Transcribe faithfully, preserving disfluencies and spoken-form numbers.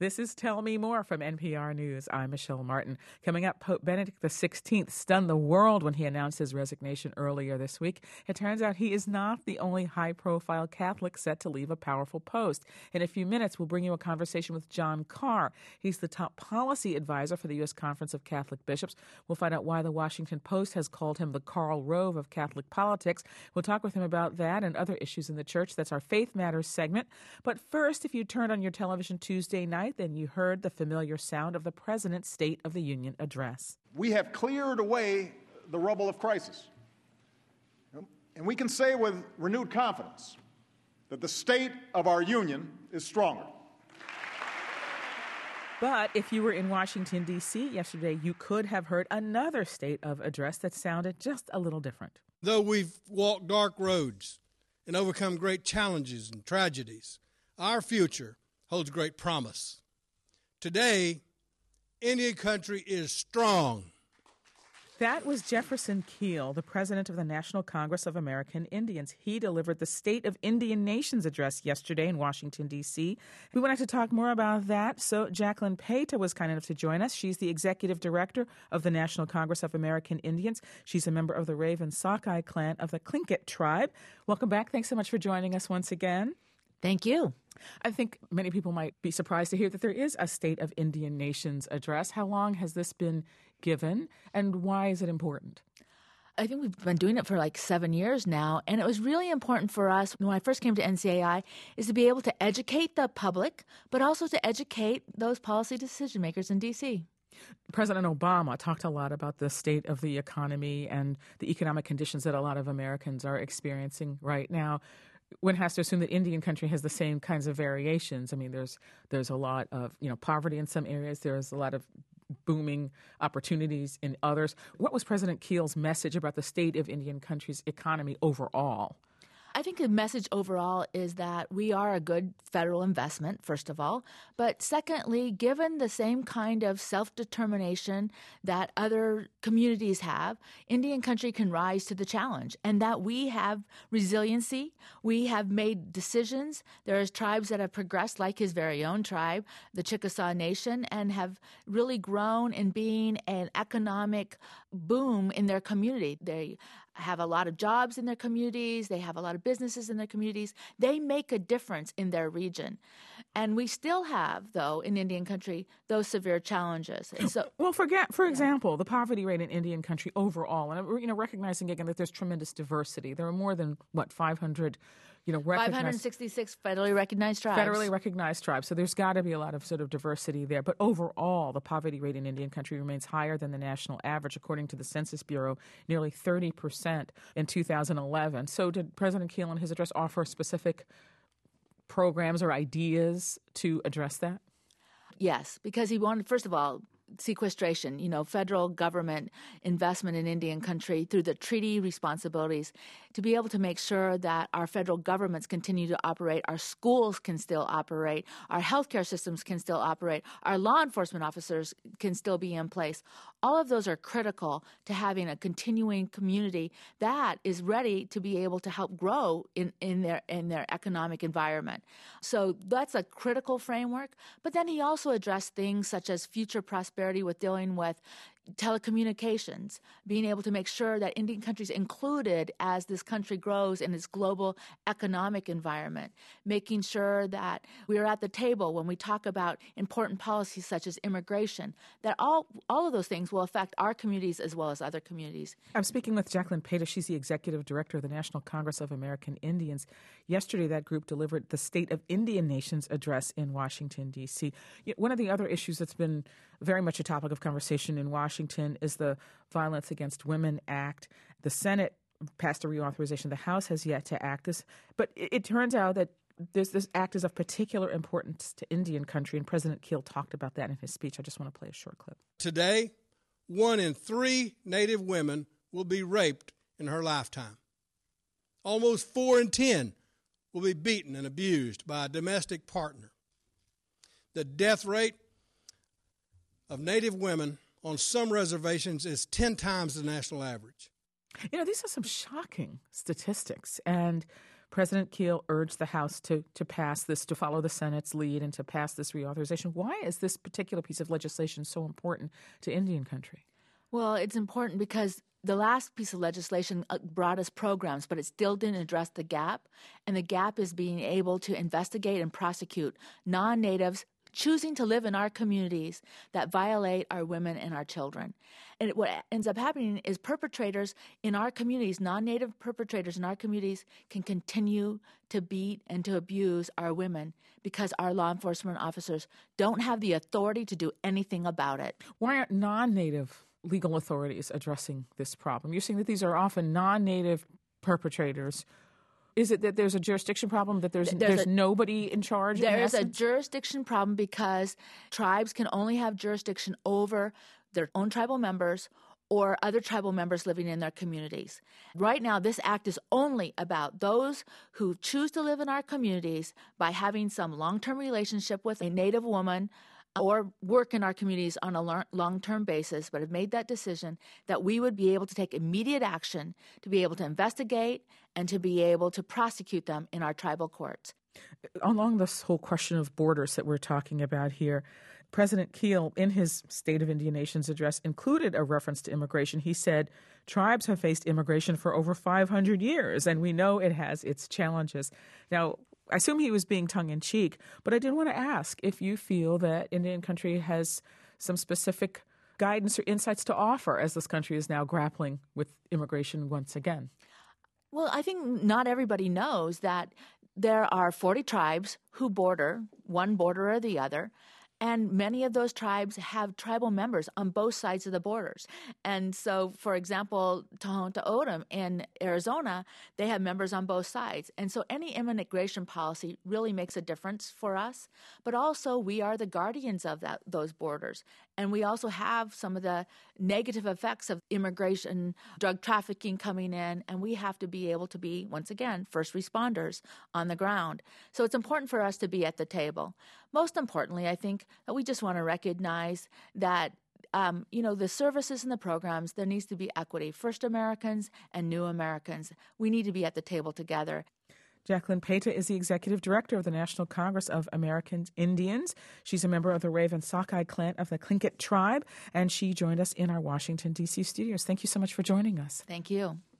This is Tell Me More from N P R News. I'm Michelle Martin. Coming up, Pope Benedict the sixteenth stunned the world when he announced his resignation earlier this week. It turns out he is not the only high-profile Catholic set to leave a powerful post. In a few minutes, we'll bring you a conversation with John Carr. He's the top policy advisor for the U S Conference of Catholic Bishops. We'll find out why the Washington Post has called him the Karl Rove of Catholic politics. We'll talk with him about that and other issues in the church. That's our Faith Matters segment. But first, if you turned on your television Tuesday night, then you heard the familiar sound of the President's State of the Union address. We have cleared away the rubble of crisis. And we can say with renewed confidence that the state of our union is stronger. But if you were in Washington, D C yesterday, you could have heard another state of address that sounded just a little different. Though we've walked dark roads and overcome great challenges and tragedies, our future holds great promise. Today, Indian country is strong. That was Jefferson Keel, the president of the National Congress of American Indians. He delivered the State of Indian Nations address yesterday in Washington, D C. We wanted to talk more about that, so Jacqueline Payta was kind enough to join us. She's the executive director of the National Congress of American Indians. She's a member of the Raven Sockeye clan of the Tlingit tribe. Welcome back. Thanks so much for joining us once again. Thank you. I think many people might be surprised to hear that there is a State of Indian Nations address. How long has this been given, and why is it important? I think we've been doing it for like seven years now, and it was really important for us when I first came to N C A I is to be able to educate the public, but also to educate those policy decision makers in D C. President Obama talked a lot about the state of the economy and the economic conditions that a lot of Americans are experiencing right now. One has to assume that Indian country has the same kinds of variations. I mean, there's there's a lot of, you know, poverty in some areas. There's a lot of booming opportunities in others. What was President Keel's message about the state of Indian country's economy overall? I think the message overall is that we are a good federal investment, first of all. But secondly, given the same kind of self-determination that other communities have, Indian country can rise to the challenge, and that we have resiliency. We have made decisions. There's tribes that have progressed, like his very own tribe, the Chickasaw Nation, and have really grown in being an economic boom in their community. They have a lot of jobs in their communities. They have a lot of businesses in their communities. They make a difference in their region. And we still have, though, in Indian country, those severe challenges. And so, well, forget, for example, the poverty rate in Indian country overall, and you know, recognizing again that there's tremendous diversity. There are more than, what, five hundred You know, five hundred sixty-six federally recognized tribes. Federally recognized tribes. So there's got to be a lot of sort of diversity there. But overall, the poverty rate in Indian country remains higher than the national average, according to the Census Bureau, nearly thirty percent in two thousand eleven. So did President Keel in his address offer specific programs or ideas to address that? Yes, because he wanted, first of all, sequestration, you know, federal government investment in Indian country through the treaty responsibilities to be able to make sure that our federal governments continue to operate, our schools can still operate, our healthcare systems can still operate, our law enforcement officers can still be in place. All of those are critical to having a continuing community that is ready to be able to help grow in, in their in their economic environment. So that's a critical framework. But then he also addressed things such as future prosperity with dealing with telecommunications, being able to make sure that Indian country is included as this country grows in its global economic environment, making sure that we're at the table when we talk about important policies such as immigration, that all all of those things will affect our communities as well as other communities. I'm speaking with Jacqueline Payta. She's the executive director of the National Congress of American Indians. Yesterday, that group delivered the State of Indian Nations address in Washington, D C. One of the other issues that's been very much a topic of conversation in Washington is the Violence Against Women Act. The Senate passed a reauthorization. The House has yet to act this. But it, it turns out that this, this act is of particular importance to Indian country, and President Keel talked about that in his speech. I just want to play a short clip. Today, one in three Native women will be raped in her lifetime. Almost four in ten will be beaten and abused by a domestic partner. The death rate of Native women on some reservations is ten times the national average. You know, these are some shocking statistics. And President Kiel urged the House to, to pass this, to follow the Senate's lead and to pass this reauthorization. Why is this particular piece of legislation so important to Indian country? Well, it's important because the last piece of legislation brought us programs, but it still didn't address the gap. And the gap is being able to investigate and prosecute non-natives choosing to live in our communities that violate our women and our children. And what ends up happening is perpetrators in our communities, non-native perpetrators in our communities, can continue to beat and to abuse our women because our law enforcement officers don't have the authority to do anything about it. Why aren't non-native legal authorities addressing this problem? You're saying that these are often non-native perpetrators. Is it that there's a jurisdiction problem, that there's there's, there's a, nobody in charge? There in is a jurisdiction problem because tribes can only have jurisdiction over their own tribal members or other tribal members living in their communities. Right now, this act is only about those who choose to live in our communities by having some long-term relationship with a Native woman or work in our communities on a long-term basis, but have made that decision that we would be able to take immediate action to be able to investigate and to be able to prosecute them in our tribal courts. Along this whole question of borders that we're talking about here, President Kiel, in his State of Indian Nations address, included a reference to immigration. He said, tribes have faced immigration for over five hundred years, and we know it has its challenges. Now, I assume he was being tongue-in-cheek, but I did want to ask if you feel that Indian country has some specific guidance or insights to offer as this country is now grappling with immigration once again. Well, I think not everybody knows that there are forty tribes who border, one border or the other, and many of those tribes have tribal members on both sides of the borders. And so, for example, Tohono O'odham in Arizona, they have members on both sides. And so any immigration policy really makes a difference for us. But also, we are the guardians of that those borders. And we also have some of the negative effects of immigration, drug trafficking coming in, and we have to be able to be, once again, first responders on the ground. So it's important for us to be at the table. Most importantly, I think that we just want to recognize that Um, you know, the services and the programs, there needs to be equity. First Americans and new Americans, we need to be at the table together. Jacqueline Payta is the executive director of the National Congress of American Indians. She's a member of the Raven Sockeye clan of the Tlingit tribe, and she joined us in our Washington, D C studios. Thank you so much for joining us. Thank you.